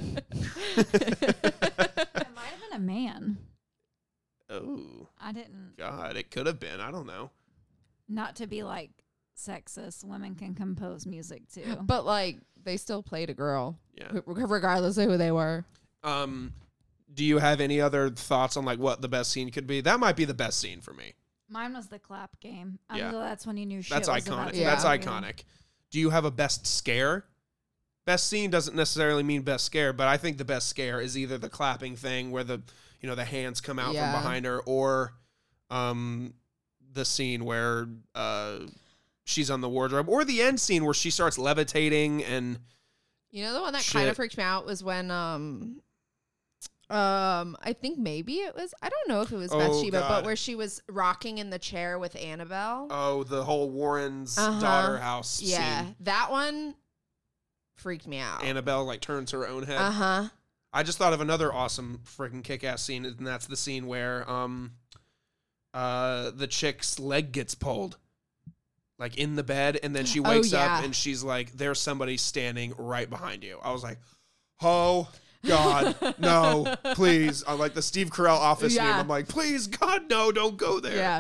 It might have been a man. Oh I didn't. God, it could have been. I don't know. Not to be like sexist. Women can compose music too. But like they still played a girl. Yeah. re- Regardless of who they were. Um, do you have any other thoughts on like what the best scene could be? That might be the best scene for me. Mine was the clap game. I Yeah. yeah. That's when you knew shit That's was about iconic. to Yeah. That's happen. iconic. Do you have a best scare? Best scene doesn't necessarily mean best scare, but I think the best scare is either the clapping thing where the you know the hands come out Yeah. from behind her, or um the scene where uh she's on the wardrobe, or the end scene where she starts levitating and You know the one that kind Shit. of freaked me out was when um um I think maybe it was I don't know if it was Oh, Bathsheba, God. but where she was rocking in the chair with Annabelle. oh the whole Warren's Uh-huh. daughter house yeah, scene. that one freaked me out. Annabelle like turns her own head. Uh huh. I just thought of another awesome freaking kick-ass scene, and that's the scene where um, uh, the chick's leg gets pulled, like in the bed, and then she Oh, wakes yeah. up and she's like, "There's somebody standing right behind you." I was like, "Oh God, no, please!" I like the Steve Carell office Yeah. meme. I'm like, "Please, God, no, don't go there." Yeah.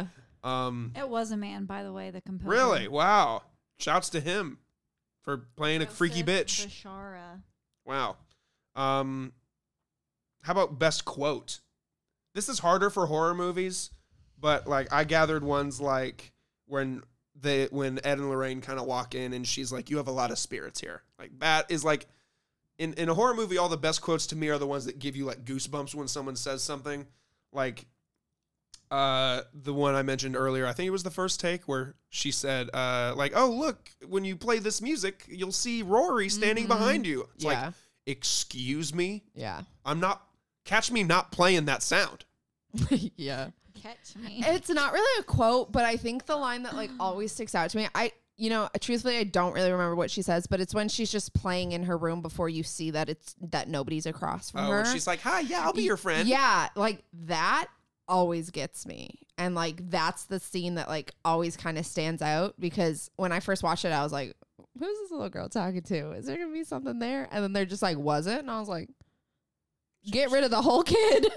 Um, It was a man, by the way, the composer. really? Wow. Shouts to him for playing a freaky Joseph bitch. Bashara. Wow. Um, how about best quote? This is harder for horror movies, but like I gathered ones like when they when Ed and Lorraine kind of walk in and she's like, "You have a lot of spirits here." Like that is like in in a horror movie, all the best quotes to me are the ones that give you like goosebumps when someone says something. Like uh, the one I mentioned earlier, I think it was the first take where she said, uh, like, "Oh look, when you play this music, you'll see Rory standing Mhm. behind you." It's Yeah. like, excuse me, Yeah. I'm not. Catch me not playing that sound. Yeah. Catch me. It's not really a quote, but I think the line that like always sticks out to me, I, you know, truthfully, I don't really remember what she says, but it's when she's just playing in her room before you see that it's that nobody's across from Oh, her. and she's like, "Hi, yeah, I'll be your friend." Yeah, like that always gets me. And like that's the scene that like always kind of stands out because when I first watched it, I was like, who's this little girl talking to? Is there gonna be something there? And then they're just like, was it? And I was like, get rid of the whole kid.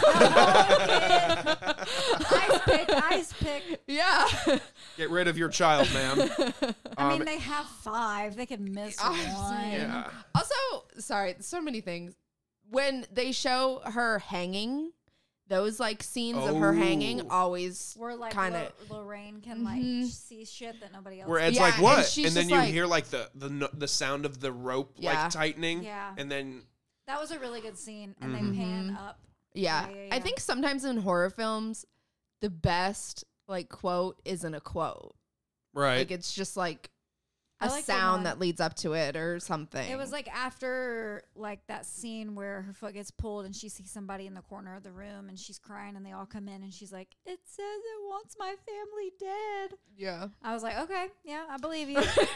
Yeah. Ice pick, ice pick. Yeah. Get rid of your child, ma'am. I mean, Um, they have five. They could miss I'm one. saying. yeah. Also, sorry, so many things. When they show her hanging, those like scenes of her hanging Oh. always Where like Kinda- Lo- Lorraine can like Mhm. see shit that nobody else. Where Ed's Yeah, like, and "What?" she's And, then just you like- hear like the the no- the sound of the rope Yeah. like tightening, Yeah. and then That was a really good scene, and Mhm. they pan Mhm. up. Yeah. Yeah, yeah, I yeah. think sometimes in horror films, the best like quote isn't a quote. right. Like it's just like I a like the sound one- that leads up to it or something. It was like after like that scene where her foot gets pulled and she sees somebody in the corner of the room and she's crying and they all come in and she's like, "It says it wants my family dead." yeah. I was like, "Okay, yeah, I believe you."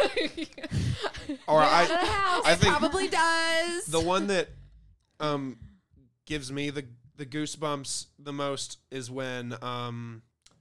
or Get I out of the house. I think Probably does. the one that um gives me the the goosebumps the most is when um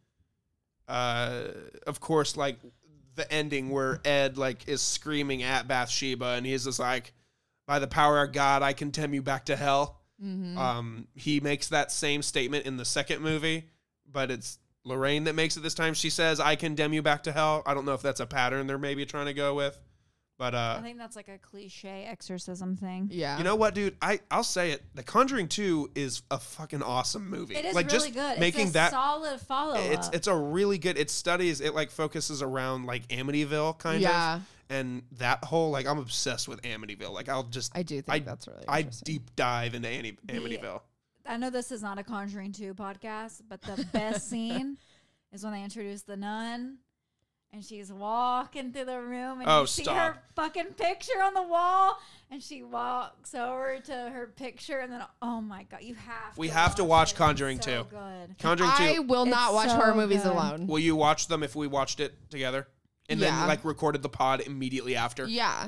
uh of course like the ending where Ed like is screaming at Bathsheba and he's just like, "By the power of God, I condemn you back to hell." Mhm. Um, he makes that same statement in the second movie, but it's Lorraine that makes it this time. She says, "I condemn you back to hell." I don't know if that's a pattern they're maybe trying to go with, but uh, I think that's like a cliche exorcism thing. yeah. you know what, dude? I I'll say it. The Conjuring two is a fucking awesome movie. It is like really just good. making it's a that solid follow it's up. it's a really good. It studies it like focuses around like Amityville kind yeah. of, and that whole like I'm obsessed with Amityville. Like I'll just I do think I- that's really I interesting. deep dive into Ani- Amityville. I know this is not a Conjuring two podcast, but the best scene is when they introduce the nun and she's walking through the room and Oh, you see stop. her fucking picture on the wall and she walks over to her picture and then, oh my God, you have We to have to watch it. Conjuring It's two. so good. Conjuring I two. will not It's watch so horror movies good. alone. Will you watch them if we watched it together? And Yeah. then like recorded the pod immediately after? Yeah.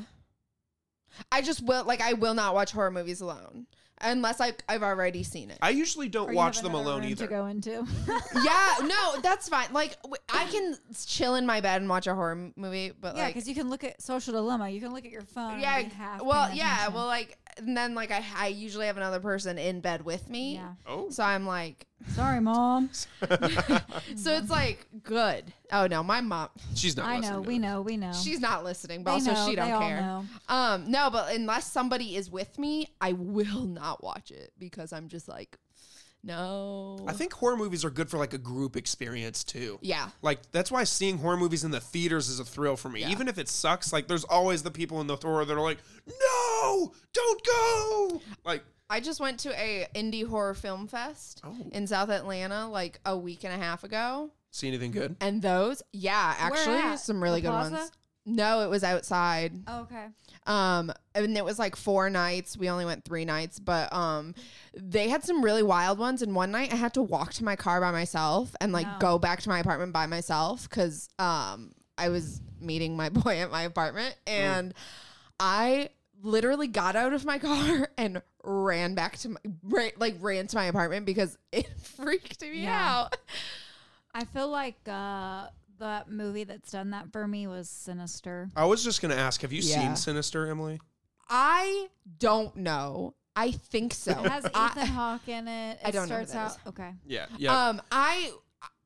I just will like I will not watch horror movies alone unless I I've already seen it. I usually Or don't you watch have them another alone room either. To go into. Yeah, no, that's fine. Like w- I can chill in my bed and watch a horror m- movie, but yeah, like because you can look at Social Dilemma. You can look at your phone. yeah, And be half well, paying yeah, attention. well, like and then like I I usually have another person in bed with me, yeah. Oh. so I'm like, Sorry, Mom. so it's like good. Oh no, my mom, She's not I listening know. to We it. know. We know. she's not listening, but They also know, she don't they all care. know. Um, no, but unless somebody is with me, I will not watch it because I'm just like, no. I think horror movies are good for like a group experience too. yeah. Like that's why seeing horror movies in the theaters is a thrill for me. Yeah. Even if it sucks, like there's always the people in the horror that are like, "No, don't go!" Like, I just went to a indie horror film fest oh, in South Atlanta like a week and a half ago. see anything good? And those, yeah, actually at? some really The good Plaza? ones. No, it was outside. Oh, okay. Um, and it was like four nights. We only went three nights, but um, they had some really wild ones. And one night I had to walk to my car by myself and like No. go back to my apartment by myself because um, I was meeting my boy at my apartment, and I literally got out of my car and ran back to my ra- like ran to my apartment because it freaked me Yeah. out. I feel like uh, that movie that's done that for me was Sinister. I was just gonna ask, have you Yeah. seen Sinister, Emily? I don't know. I think so. It has I- Ethan Hawke in it. It I don't know who starts that out is. okay. Yeah, yeah. Um, I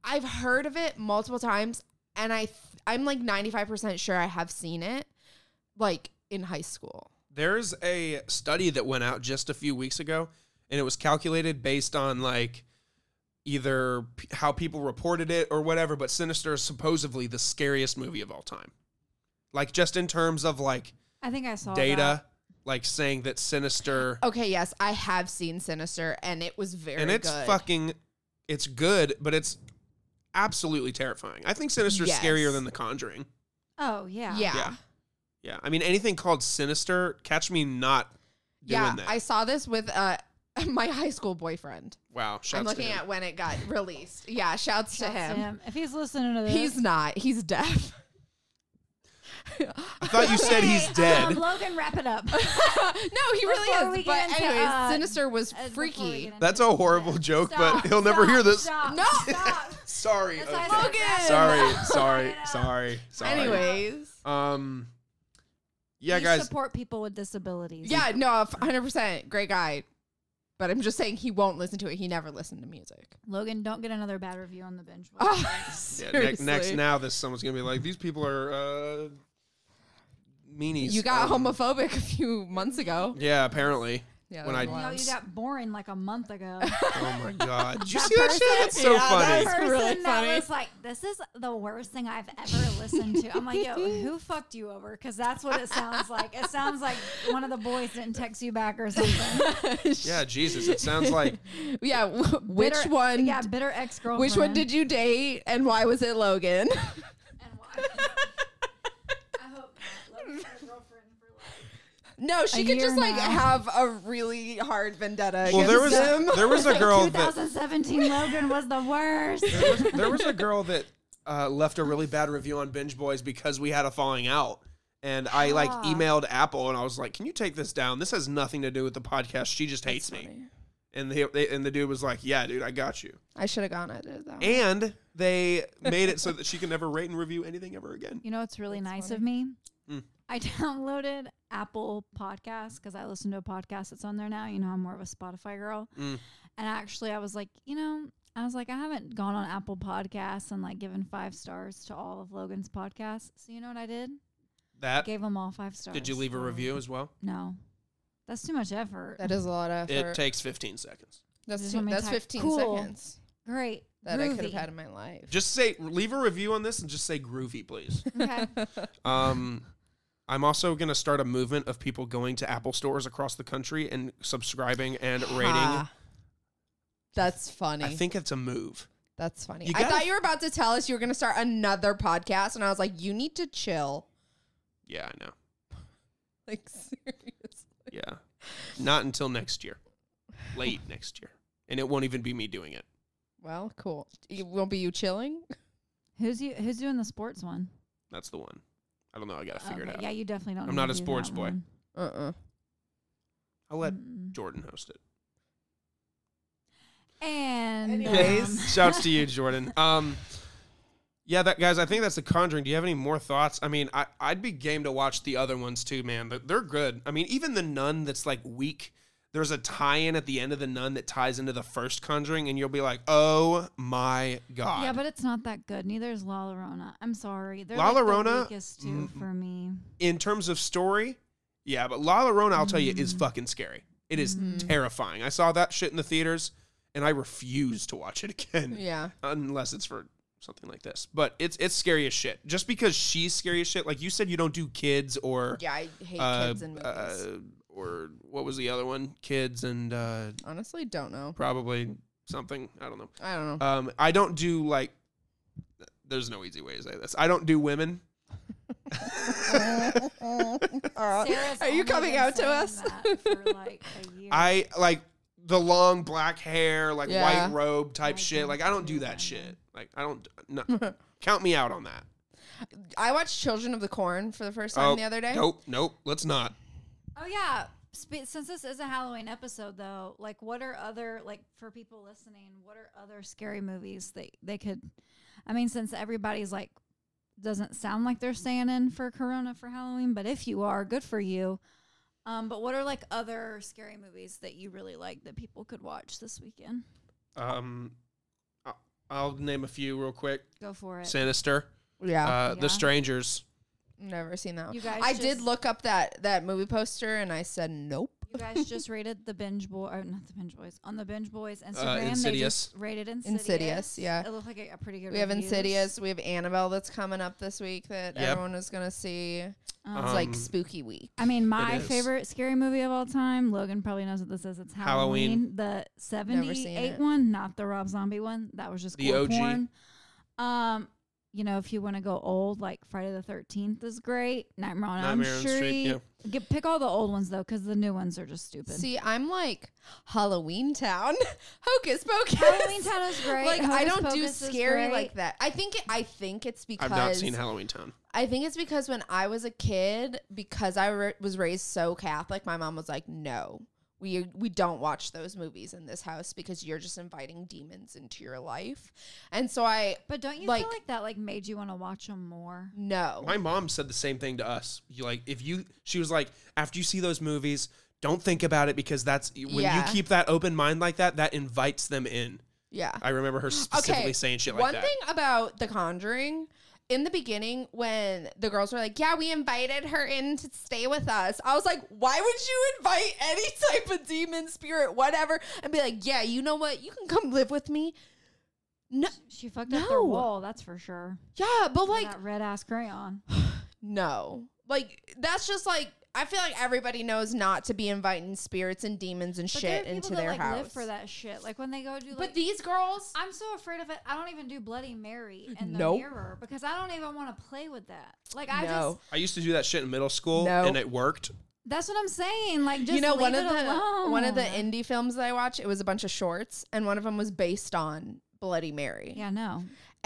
I've heard of it multiple times, and I th- I'm like ninety-five percent sure I have seen it, like in high school. There's a study that went out just a few weeks ago, and it was calculated based on like either p- how people reported it or whatever, but Sinister is supposedly the scariest movie of all time. Like just in terms of like I think I saw data, that. like saying that Sinister Okay, yes, I have seen Sinister, and it was very and it's good. fucking it's good, but it's absolutely terrifying. I think Sinister's Yes. scarier than The Conjuring. Oh yeah. Yeah. Yeah. Yeah. I mean anything called Sinister, catch me not doing Yeah, that. I saw this with uh, my high school boyfriend. wow. Shouts I'm looking to him. at when it got released. Yeah, shouts, Shouts to, him. If he's listening to this, He's not. He's deaf. I thought you said he's Hey, dead. Um, Logan, wrap it up. No, he really Before we is. get But into, anyways, uh, Sinister was Uh, before we freaky. get into That's a it. horrible joke, Stop, but he'll never stop, hear this. Stop, No. stop. Sorry. That's okay. why I said Logan. wrap it Sorry, up. sorry, Wrap it up. sorry, sorry. Anyways. Um, yeah, We guys. support people with disabilities. Yeah, no, one hundred percent. Great guy. But I'm just saying he won't listen to it. He never listened to music. Logan, don't get another bad review on the binge. Oh, Yeah, next, seriously. next now, this someone's gonna be like, these people are uh, meanies. You got Um, homophobic a few months ago. Yeah, apparently. Yeah, when that I- was You know, wild. you got boring like a month ago. Oh my god, did you That see that shit? person- That's so Yeah, funny. that Person was really that funny. was like, "This is the worst thing I've ever listened to." I'm like, "Yo, who fucked you over?" Because that's what it sounds like. It sounds like one of the boys didn't text you back or something. Yeah, Jesus, it sounds like Yeah, w- which Bitter- one? Yeah, bitter ex girlfriend. Which one did you date, and why was it Logan? And why? I hope not. Logan's my girlfriend for life. No, she A could year just like now. have a really hard vendetta well, against there was him. there was a girl that twenty seventeen Logan was the worst. there was, there was a girl that uh, left a really bad review on Binge Boys because we had a falling out. And I like Ah. emailed Apple and I was like, "Can you take this down? This has nothing to do with the podcast. She just That's hates me." funny. And the they, and the dude was like, "Yeah, dude, I got you." I should have gone. I did that. And they made it so that she can never rate and review anything ever again. You know what's really That's nice funny. of me? Mm. I downloaded Apple Podcasts because I listen to a podcast that's on there now. You know, I'm more of a Spotify girl. Mm. And actually, I was like, you know, I was like, I haven't gone on Apple Podcasts and like given five stars to all of Logan's podcasts. So you know what I did? That Gave them all five stars. did you leave a So- review as well? No. That's too much effort. That is a lot of It effort. takes fifteen seconds. that's Just two, want me that's to- fifteen Cool. seconds Great. that I could have Groovy. had in my life. Just say leave a review on this and just say groovy, please. Okay. Um, I'm also gonna start a movement of people going to Apple stores across the country and subscribing and rating. Ha. That's funny. I think it's a move. That's funny. You I gotta- thought you were about to tell us you were going to start another podcast, and I was like, you need to chill. Yeah, I know. Like, seriously. Yeah, not until next year, late next year, and it won't even be me doing it. Well, cool. It won't be you chilling? Who's you? Who's doing the sports one? That's the one. I don't know. I gotta figure Okay, it out. Yeah, you definitely don't. I'm need not to a do sports that boy. one. Uh-uh. I'll let Mm-mm. Jordan host it. And Anyways. um, Shouts to you, Jordan. Um, yeah, that guys. I think that's The Conjuring. Do you have any more thoughts? I mean, I I'd be game to watch the other ones too, man. They're, they're good. I mean, even the Nun that's like weak. There's a tie-in at the end of the Nun that ties into the first Conjuring, and you'll be like, "Oh my god!" yeah, but it's not that good. Neither is La Llorona. I'm sorry. They're La like Llorona, the weakest two mm, for me. in terms of story, yeah, but La Llorona, I'll tell you, is Mm. fucking scary. It is Mhm. terrifying. I saw that shit in the theaters, and I refuse to watch it again. Yeah. Unless it's for something like this. But it's it's scary as shit. Just because she's scary as shit, like you said, you don't do kids or Yeah, I hate uh, kids in movies. uh, or what was the other one? Kids and uh, Honestly, don't know. probably something. I don't know. I don't know. Um, I don't do like. There's no easy way to say this. I don't do women. Uh, Sarah's are you only coming been out to saying us? that for like a year. I like the long black hair, like Yeah. white robe type I shit. don't Like I don't do do that, that shit. man. Like I don't. No, count me out on that. I watched Children of the Corn for the first time Oh, the other day. Nope, nope. Let's not. Oh yeah. Spe- Since this is a Halloween episode, though, like, what are other like for people listening? What are other scary movies that they could? I mean, since everybody's like doesn't sound like they're staying in for Corona for Halloween, but if you are, good for you. Um, but what are like other scary movies that you really like that people could watch this weekend? Um, uh, I'll name a few real quick. Go for it. Sinister. Yeah. Uh, Yeah. The Strangers. Never seen that one. You guys I just- did look up that that movie poster and I said nope. You guys just rated the Binge Boy, or not the Binge Boys, on the Binge Boys Instagram. They Insidious. just rated Insidious. Insidious, yeah. It looked like a, a pretty good. We have reviews. Insidious. We have Annabelle that's coming up this week that Yep. everyone is gonna see. Um, It's like Um, spooky week. I mean, my is. favorite scary movie of all time. Logan probably knows what this is. It's Halloween. Halloween. The seen seventy-eight it. one, not the Rob Zombie one. That was just The gore O G. porn. Um, you know, if you want to go old, like Friday the thirteenth is great. Nightmare on Elm Nightmare on Street. Street, yeah. Get, pick all the old ones though, because the new ones are just stupid. See, I'm like Halloween Town, Hocus Pocus. Halloween Town is great. Like I Hocus don't do Pocus is scary great. like that. I think it, I think it's because I've not seen Halloween Town. I think it's because when I was a kid, because I ra- was raised so Catholic, my mom was like, "No, we we don't watch those movies in this house because you're just inviting demons into your life." And so I But don't you like- feel like that like made you want to watch them more? no. My mom said the same thing to us. You like if you she was like, after you see those movies, don't think about it because that's when Yeah. you keep that open mind like that, that invites them in. Yeah. I remember her specifically Okay, saying shit like One that. thing about The Conjuring, in the beginning, when the girls were like, "Yeah, we invited her in to stay with us," I was like, "Why would you invite any type of demon spirit, whatever?" And be like, "Yeah, you know what? You can come live with me." No, She fucked up their No. wall, that's for sure. yeah, but Like like, that red ass crayon. no, like that's just like I feel like everybody knows not to be inviting spirits and demons and But shit there are into people their that, like, house. live for that shit. Like when they go do like But these girls, I'm so afraid of it. I don't even do Bloody Mary in the Nope. mirror because I don't even want to play with that. Like I no. just I used to do that shit in middle school No. and it worked. that's what I'm saying. Like just you know, leave one it of the alone. one of the indie films that I watched, it was a bunch of shorts, and one of them was based on Bloody Mary. Yeah, no.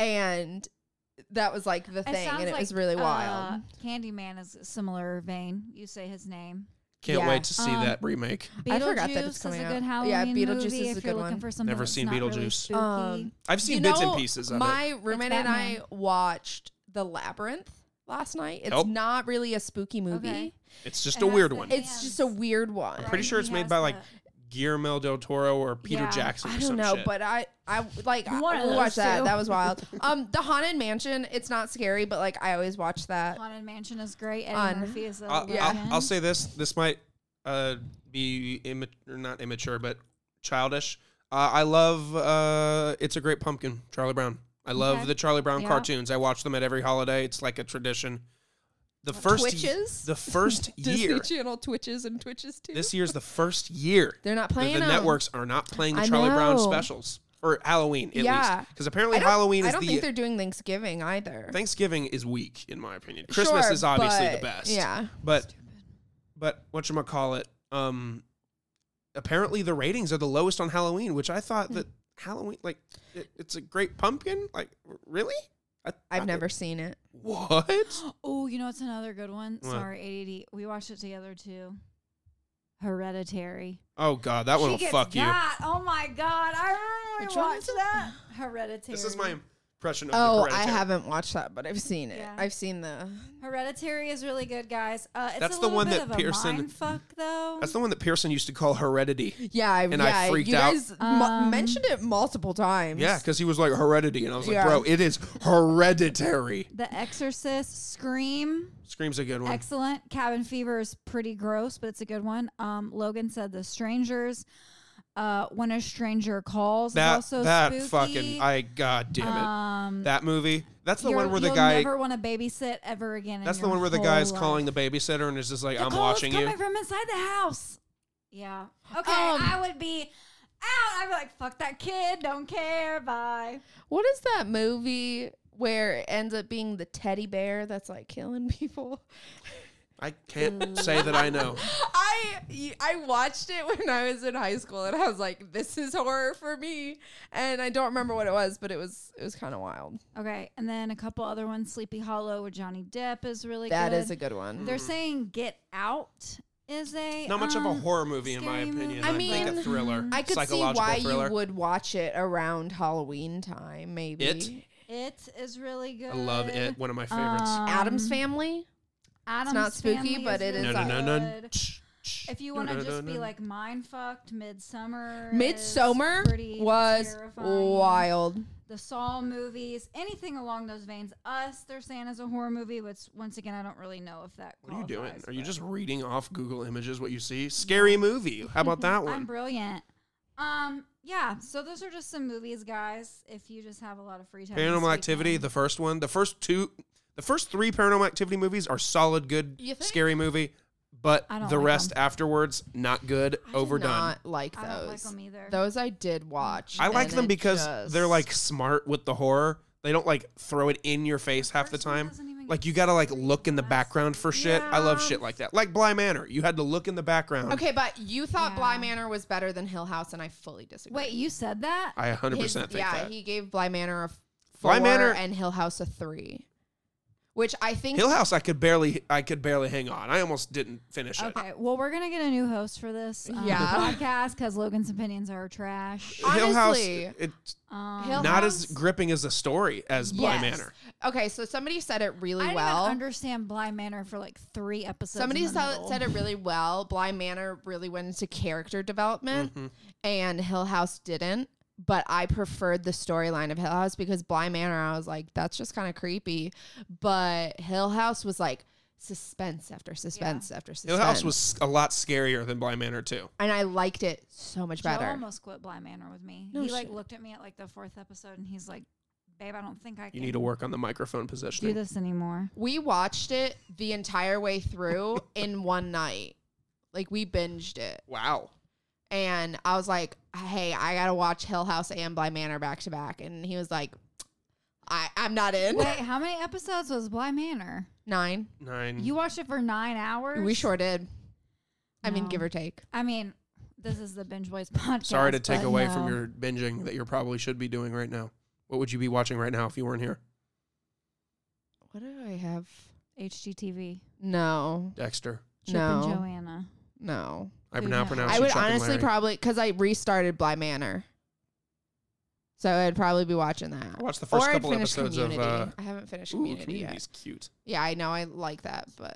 And that was like the It thing, sounds and it like, was really uh, wild. Candyman is a similar vein. You say his name. Can't Yeah. wait to see Um, that remake. I forgot that Beetlejuice it's coming is a out. good Yeah, Halloween Beetlejuice movie is a if you're good looking one. for something Never that's seen not really Beetlejuice. spooky. Um, I've seen you bits know, and pieces of it. My roommate and I Batman. watched The Labyrinth last night. It's Nope. not really a spooky movie. Okay. It's just It a has weird the one. hand- It's just a weird one. I'm pretty Right, sure he it's made has by like the- Guillermo del Toro or Peter Yeah. Jackson or I some don't know, shit. but I, I like I, One of we those watched that. two. That was wild. Um, The Haunted Mansion. It's not scary, but like I always watch that. Haunted Mansion is great. Eddie On- Murphy is a I'll, Yeah. legend. I'll, I'll say this. This might uh, be imma- or not immature, but childish. Uh, I love uh, It's a Great Pumpkin, Charlie Brown. I love Okay. the Charlie Brown Yeah. cartoons. I watch them at every holiday. It's like a tradition. The first Twitches? the first year. Disney Channel Twitches and Twitches too. This year's the first year They're not that playing the them. networks are not playing the I Charlie Brown know. specials or Halloween at Yeah. least, because apparently I don't, Halloween I is don't the think they're doing Thanksgiving either. Thanksgiving is weak in my opinion. Christmas Sure, is obviously the but- best. Yeah. But but whatchamacallit, um apparently the ratings are the lowest on Halloween, which I thought that Halloween like it, it's a great pumpkin. Like really? I, I've I- never seen it. What? Oh, you know it's another good one. What? Sorry, A D D. We watched it together too. Hereditary. Oh god, that one She will gets fuck you. got. Oh my god, I remember Which we one watched is it? that. Hereditary. This is my impression of Oh, the I Hereditary. haven't watched that, but I've seen it. Yeah. I've seen the. Hereditary is really good, guys. Uh, it's That's a the little one bit that of Pearson- a mind fuck though. That's the one that Pearson used to call Heredity. Yeah, I, And yeah, I freaked you out. guys mu- Um, mentioned it multiple times. Yeah, because he was like Heredity, and I was like, Yeah. bro, it is Hereditary. The Exorcist, Scream, Scream's a good one. excellent. Cabin Fever is pretty gross, but it's a good one. Um, Logan said The Strangers. Uh, When a Stranger Calls that is also that spooky. fucking I god damn it. Um, That movie. That's the you're- one where the you'll guy. never want to babysit ever again. in That's the your one where the whole guy's life. calling the babysitter and is just like, The I'm call watching is you. coming from inside the house. Yeah. Okay. Um, I would be out. I'd be like, fuck that kid. Don't care. Bye. What is that movie where it ends up being the teddy bear that's like killing people? I can't say that I know. I I watched it when I was in high school, and I was like, "This is horror for me." And I don't remember what it was, but it was it was kind of wild. Okay. And then a couple other ones. Sleepy Hollow with Johnny Depp is really That good. is a good one. They're saying Get Out is a Not much of a um, horror movie in my scary opinion. movie. I, I think a mean, thriller, I could see psychological why thriller. you would watch it around Halloween time, maybe. It? It is really good. I love it. One of my favorites. Um, Adam's Family. Adam's not spooky, Family but it really is no, no, no, no. good. If you want to just be like mind fucked, Midsummer. is Midsummer pretty was terrifying. wild. the Saw movies, anything along those veins. Us, they're saying is a horror movie, which once again, I don't really know if that. What are you doing? qualifies, Are you but- just reading off Google Images what you see? Scary movie. How about that I'm one? brilliant. Um, yeah. So those are just some movies, guys. If you just have a lot of free time. this Paranormal Activity, weekend. the first one. The first two, the first three Paranormal Activity movies are solid, good, You think? scary movie. But I don't the like rest them. afterwards, not good, I did overdone. not like I don't like those. them either. Those I did watch. I like and them it because just- they're like smart with the horror. They don't like throw it in your face half the First one time. doesn't even Like get you gotta like scary look in the last background for shit. I love Yeah. shit like that. Like Bly Manor, you had to look in the background. Okay, but you thought Bly Yeah. Manor was better than Hill House, and I fully disagree. Wait, you said that? I one hundred His- percent think yeah, that. he gave Bly Manor a four Bly Manor- and Hill House a three, which I think Hill House, I could barely, I could barely hang on. I almost didn't finish it. Okay, well, we're gonna get a new host for this um, Yeah. podcast because Logan's opinions are trash. Hill House, Honestly, it's Um, Hill not House- as gripping as a story as Bly Yes. Manor. Okay, so somebody said it really I didn't well. even understand Bly Manor for like three episodes. Somebody in the said, middle. said it really well. Bly Manor really went into character development, Mhm. and Hill House didn't. But I preferred the storyline of Hill House because Bly Manor, I was like, that's just kind of creepy. But Hill House was like suspense after suspense after suspense. Hill House was a lot scarier than Bly Manor too. and I liked it so much Joe better. almost quit Bly Manor with me. No he like shit. looked at me at like the fourth episode and he's like, "Babe, I don't think I You can need to work on the microphone do positioning. this anymore." We watched it the entire way through in one night. Like we binged it. Wow. And I was like, hey, I got to watch Hill House and Bly Manor back to back. And he was like, I, I'm not in. Wait, how many episodes was Bly Manor? Nine. Nine. You watched it for nine hours. We sure did. I mean, No. give or take. I mean, this is the Binge Boys podcast. Sorry to take but away no. from your binging that you probably should be doing right now. What would you be watching right now if you weren't here? What do I have? H G T V. No. Dexter. Chip No. and Joanna. No. I Who now knows? pronounce I you would Chuck and honestly Larry. probably, because I restarted Bly Manor. So I'd probably be watching that. I watched the first or I'd couple finish episodes of. Community. Uh, I haven't finished ooh, Community yet. Community's cute. Yeah, I know. I like that, but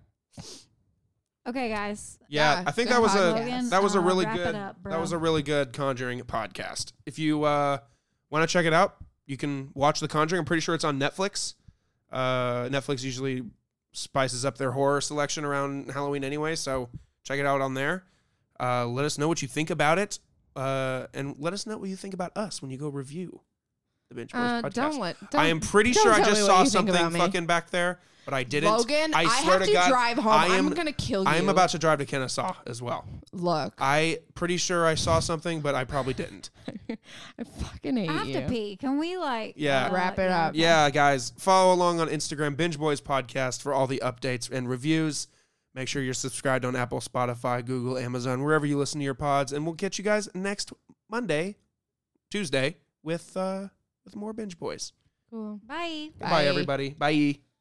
Okay, guys. Yeah, Yeah, I think good that was a podcast. that was a uh, really wrap it good up, that was bro. a really good Conjuring podcast. If you uh, want to check it out, you can watch The Conjuring. I'm pretty sure it's on Netflix. Uh, Netflix usually spices up their horror selection around Halloween anyway, so check it out on there. Uh, let us know what you think about it, uh, and let us know what you think about us when you go review the Binge Boys uh, podcast. don't let. Don't, I am pretty don't sure I tell just me what saw you think something about me. fucking back there, but I didn't. Logan, I, I swear have to to God, drive home. I am- I'm gonna kill you. I am about to drive to Kennesaw as well. Look. I pretty sure I saw something, but I probably didn't. I fucking hate I have you. to pee. Can we like Yeah. uh, Wrap it up. Yeah, guys, follow along on Instagram, Binge Boys Podcast, for all the updates and reviews. Make sure you're subscribed on Apple, Spotify, Google, Amazon, wherever you listen to your pods, and we'll catch you guys next Monday, Tuesday, with uh, with more Binge Boys. Cool. Bye. Bye, everybody. Bye.